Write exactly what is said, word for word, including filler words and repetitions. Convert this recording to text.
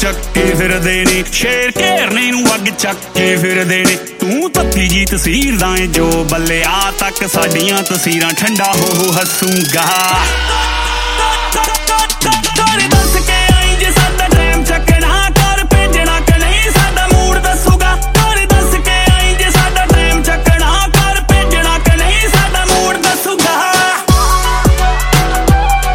ਚੱਕੇ ਫਿਰਦੇ ਨੇ, ਸ਼ੇਰ ਘੇਰਨੇ ਨੂੰ ਅੱਗ ਚੱਕ ਕੇ ਫਿਰਦੇ ਨੇ। ਤੂੰ ਤੱਤੀ ਜੀ ਤਸਵੀਰ ਦਾ ਏ ਜੋ ਬੱਲਿਆ ਤੱਕ ਸਾਡੀਆਂ ਤਸਵੀਰਾਂ ਠੰਡਾ ਹੋ ਹੋ ਹੱਸੂਗਾ।